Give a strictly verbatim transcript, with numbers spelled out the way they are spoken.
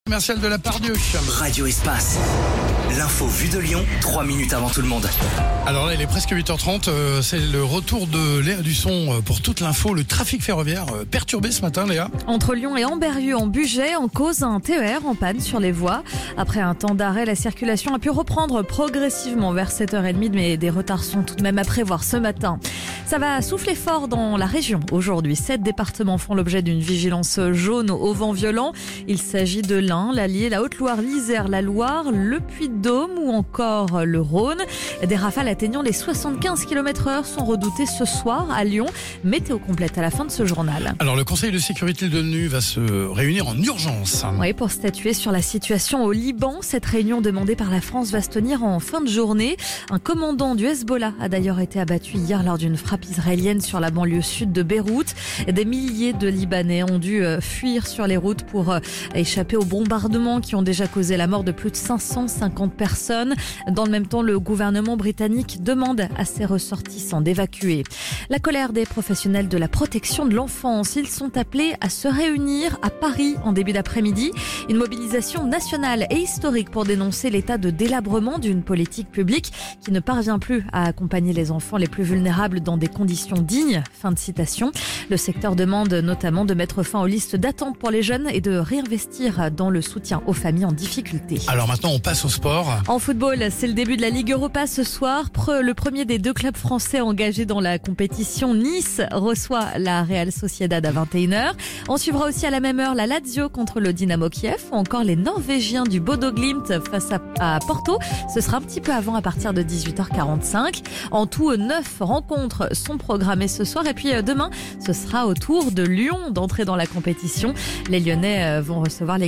Commercial de la Pardieu. Radio Espace. L'info vue de Lyon, trois minutes avant tout le monde. Alors là, il est presque huit heures trente. Euh, c'est le retour de Léa Dusson pour toute l'info. Le trafic ferroviaire euh, perturbé ce matin, Léa. Entre Lyon et Amberieu, en Bugey, en cause un T E R en panne sur les voies. Après un temps d'arrêt, la circulation a pu reprendre progressivement vers sept heures trente, mais des retards sont tout de même à prévoir ce matin. Ça va souffler fort dans la région aujourd'hui. Sept départements font l'objet d'une vigilance jaune au vent violent. Il s'agit de l'Ain, l'Allier, la Haute-Loire, l'Isère, la Loire, le Puy-de-Dôme ou encore le Rhône. Des rafales atteignant les soixante-quinze kilomètres heure sont redoutées ce soir à Lyon. Météo complète à la fin de ce journal. Alors le Conseil de sécurité de l'ONU va se réunir en urgence. Oui, pour statuer sur la situation au Liban. Cette réunion demandée par la France va se tenir en fin de journée. Un commandant du Hezbollah a d'ailleurs été abattu hier lors d'une frappe israélienne sur la banlieue sud de Beyrouth. Des milliers de Libanais ont dû fuir sur les routes pour échapper aux bombardements qui ont déjà causé la mort de plus de cinq cent cinquante personnes. Dans le même temps, le gouvernement britannique demande à ses ressortissants d'évacuer. La colère des professionnels de la protection de l'enfance. Ils sont appelés à se réunir à Paris en début d'après-midi. Une mobilisation nationale et historique pour dénoncer l'état de délabrement d'une politique publique qui ne parvient plus à accompagner les enfants les plus vulnérables dans des conditions dignes. Fin de citation. Le secteur demande notamment de mettre fin aux listes d'attente pour les jeunes et de réinvestir dans le soutien aux familles en difficulté. Alors maintenant, on passe au sport. En football, c'est le début de la Ligue Europa ce soir. Le premier des deux clubs français engagés dans la compétition, Nice, reçoit la Real Sociedad à vingt et une heures. On suivra aussi à la même heure la Lazio contre le Dynamo Kiev ou encore les Norvégiens du Bodo Glimt face à, à Porto. Ce sera un petit peu avant, à partir de dix-huit heures quarante-cinq. En tout, neuf rencontres sont programmées ce soir. Et puis demain, ce sera au tour de Lyon d'entrer dans la compétition. Les Lyonnais vont recevoir les